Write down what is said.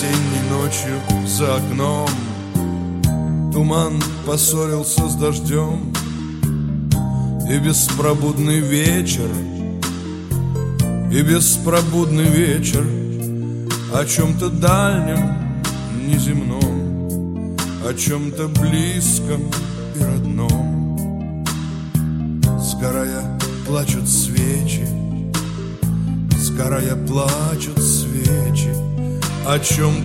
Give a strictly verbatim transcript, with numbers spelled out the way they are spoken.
осенней ночью за окном. Туман поссорился с дождем, и беспробудный вечер, и беспробудный вечер о чем-то дальнем, неземном, о чем-то близком и родном. Сгорая, плачут свечи, сгорая, плачут свечи о чем-то